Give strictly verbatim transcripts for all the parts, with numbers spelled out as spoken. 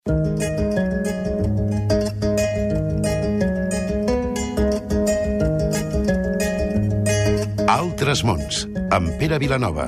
Altres mons, amb Pere Vilanova.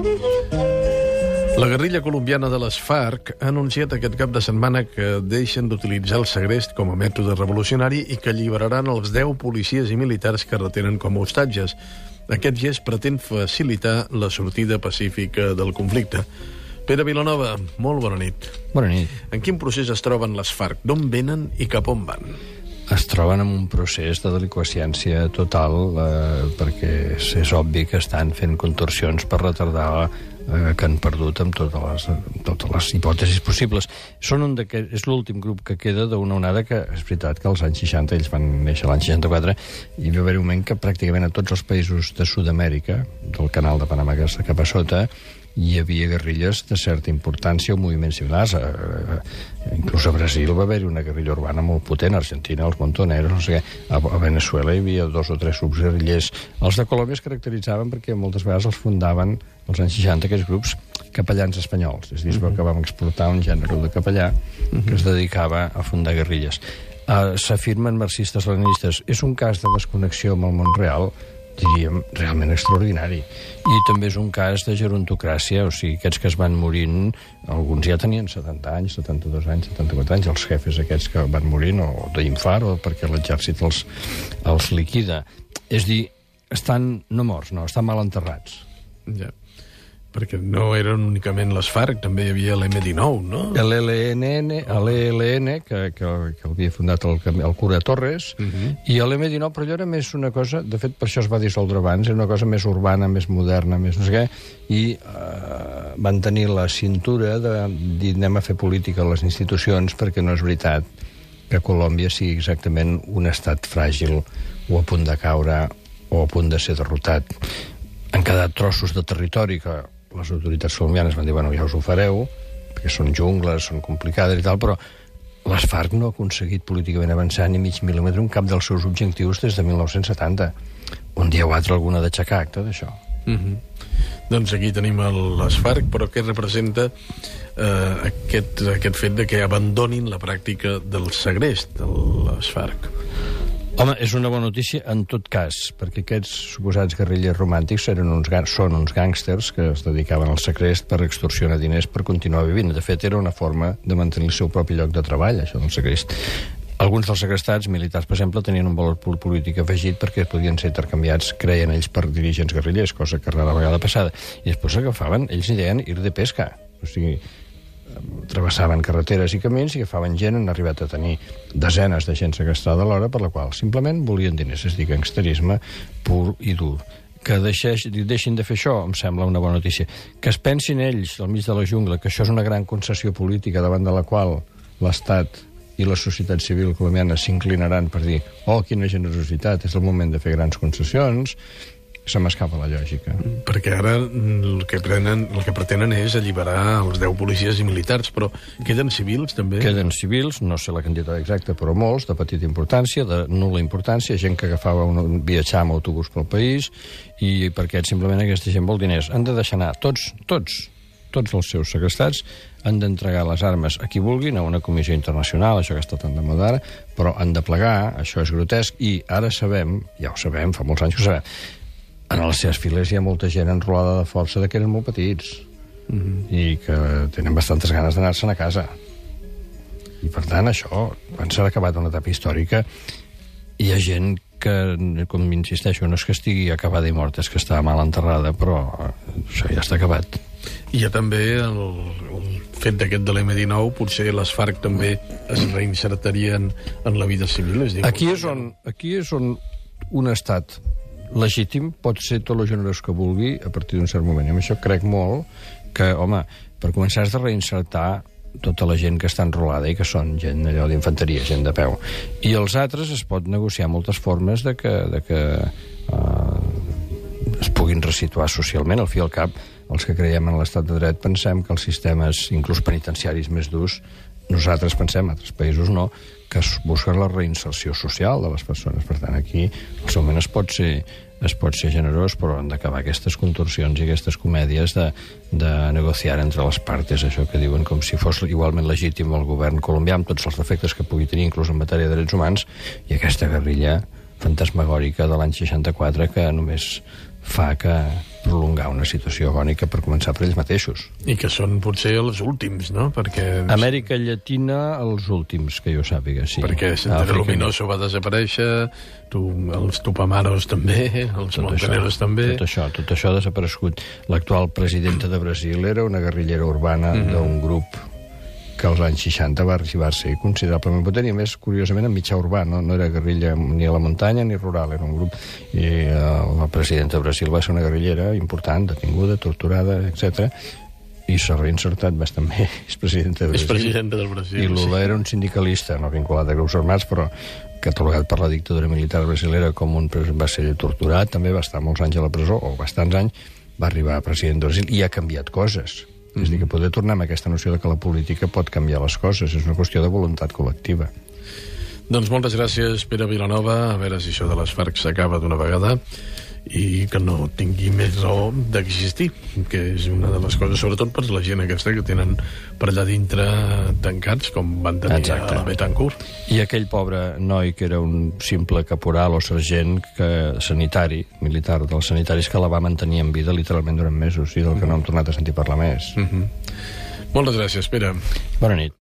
La guerrilla colombiana de les FARC ha anunciat aquest cap de setmana que deixen d'utilitzar el segrest com a mètode revolucionari i que alliberaran els deu policies i militars que retenen com a hostatges. Aquest gest pretén facilitar la sortida pacífica del conflicte. Pere Vilanova, molt bona nit. Bona nit. En quin procés es troben les FARC? D'on venen i cap on van? Es troben en un procés de delinqüència total eh, perquè és, és obvi que estan fent contorsions per retardar eh, que han perdut amb totes les, totes les hipòtesis possibles. Són un és l'últim grup que queda d'una onada que, és veritat que als anys seixanta, ells van néixer l'any seixanta-quatre, i va haver un moment que pràcticament a tots els països de Sud-amèrica, del canal de Panamà cap a sota, hi havia guerrilles de certa importància o moviments similars. Inclús a Brasil va haver-hi una guerrilla urbana molt potent, a Argentina, els Montoneros, no sé què. A Venezuela hi havia dos o tres grups guerrillers. Els de Colòmbia es caracteritzaven perquè moltes vegades els fundaven, als anys seixanta, aquests grups capellans espanyols. És a dir, que vam exportar un gènere de capellà que es dedicava a fundar guerrilles. Uh, S'afirmen marxistes-leninistes. És un cas de desconnexió amb el món real, diríem, realment extraordinari. I també és un cas de gerontocràcia, o sigui, aquests que es van morint, alguns ja tenien setanta anys, setanta-dos anys, setanta-quatre anys, els jefes aquests que van morint, o d'infart, o perquè l'exèrcit els, els liquida. És dir, estan no morts, no, estan mal enterrats. Ja, perquè no eren únicament les FARC, també hi havia l'M dinou, no? L'E L N, l'E L N, que, que, que havia fundat el, el cura Torres, uh -huh. i l'M dinou, però allò era més una cosa, de fet, per això es va dissoldre abans, era una cosa més urbana, més moderna, més no sé què, i eh, van tenir la cintura de dir anem a fer política a les institucions, perquè no és veritat que Colòmbia sigui exactament un estat fràgil o a punt de caure o a punt de ser derrotat. Han quedat trossos de territori que les autoritats colombianes van dir, bueno, ja us ho fareu, perquè són jungles, són complicades i tal, però les FARC no ha aconseguit políticament avançar ni mig mil·límetre en cap dels seus objectius des de mil nou-cents setanta. Un dia o altre alguna d'aixecar acte d'això. Uh -huh. Doncs aquí tenim el, les FARC, però què representa eh, aquest, aquest fet de que abandonin la pràctica del segrest de les FARC? Home, és una bona notícia en tot cas, perquè aquests suposats guerrillers romàntics eren uns, són uns gàngsters que es dedicaven al segrest per extorsionar diners per continuar vivint. De fet, era una forma de mantenir el seu propi lloc de treball, això del segrest. Alguns dels segrestats militars, per exemple, tenien un valor polític afegit perquè podien ser intercanviats, creien ells, per dirigents guerrillers, cosa que rara vegada passada. I després agafaven, ells hi deien ir de pesca, o sigui, travessaven carreteres i camins i agafaven gent, han arribat a tenir desenes de gent segrestada alhora, per la qual simplement volien diners, és a dir, gangsterisme pur i dur. Que deixeix, deixin de fer això, em sembla una bona notícia. Que es pensin ells, al mig de la jungla, que això és una gran concessió política davant de la qual l'Estat i la societat civil colombiana s'inclinaran per dir, oh, quina generositat, és el moment de fer grans concessions, se m'escapa la lògica. Perquè ara el que, prenen, el que pretenen és alliberar els deu policies i militars, però queden civils, també? Queden civils, no sé la quantitat exacta, però molts, de petita importància, de nul·la importància, gent que agafava un, viatjar amb autobús pel país, i perquè simplement aquesta gent vol diners. Han de deixar anar tots, tots, tots els seus segrestats, han d'entregar les armes a qui vulguin, a una comissió internacional, això que està tan de moda ara, però han de plegar, això és grotesc, i ara sabem, ja ho sabem, fa molts anys que ho sabem, en les seves files hi ha molta gent enrolada de força de que eren molt petits uh -huh. i que tenen bastantes ganes d'anar-se'n a casa. I per tant, això, quan s'ha acabat una etapa històrica, hi ha gent que, com insisteixo, no és que estigui acabada i morta, és que està mal enterrada, però això ja està acabat. Hi ha també el, el fet d'aquest de l'M dinou, potser les FARC també es reinsertarien en la vida civil. És dir, aquí, és on, aquí és on un estat legítim pot ser tot el generós que vulgui a partir d'un cert moment. I amb això crec molt que, home, per començar has de reinsertar tota la gent que està enrolada i que són gent allò d'infanteria, gent de peu. I els altres es pot negociar moltes formes de que, de que uh, es puguin resituar socialment. Al fi i al cap, els que creiem en l'estat de dret pensem que els sistemes, inclús penitenciaris més durs, nosaltres pensem, altres països no, que es busca la reinserció social de les persones. Per tant, aquí, al seu moment es pot ser, es pot ser generós, però han d'acabar aquestes contorsions i aquestes comèdies de, de negociar entre les partes, això que diuen com si fos igualment legítim el govern colombià, amb tots els defectes que pugui tenir, inclús en matèria de drets humans, i aquesta guerrilla fantasmagòrica de l'any seixanta-quatre que només fa que prolongar una situació agònica per començar per ells mateixos. I que són potser els últims, no? Perquè... Amèrica Llatina, els últims, que jo sàpiga, sí. Perquè Sendero Luminoso va desaparèixer, tu, els Tupamaros també, els tot Montaneros això, també... Tot això, tot això ha desaparegut. L'actual presidenta de Brasil era una guerrillera urbana mm-hmm. d'un grup que als anys seixanta va arribar a ser considerablement potent, i a més, curiosament, en mitjà urbà, no, no era guerrilla ni a la muntanya ni rural, era un grup. I eh, la presidenta de Brasil va ser una guerrillera important, detinguda, torturada, etcètera, i s'ha reinsertat bastant bé. És presidenta de Brasil. És presidenta del Brasil. I Lula sí. era un sindicalista, no vinculat a grups armats, però catalogat per la dictadura militar brasilera com un va ser torturat, també va estar molts anys a la presó, o bastants anys, va arribar a president de Brasil i ha canviat coses. Mm-hmm. És a dir, que poder tornar amb aquesta noció de que la política pot canviar les coses, és una qüestió de voluntat col·lectiva. Doncs moltes gràcies, Pere Vilanova, a veure si això de les FARC s'acaba d'una vegada i que no tingui més raó d'existir, que és una de les coses, sobretot per la gent aquesta que tenen per allà dintre tancats, com van tenir Exacte. a la Betancourt. I aquell pobre noi que era un simple caporal o sergent que, sanitari, militar dels sanitaris, que la va mantenir en vida literalment durant mesos i del que no hem tornat a sentir parlar més. Mm-hmm. Moltes gràcies, Pere. Bona nit.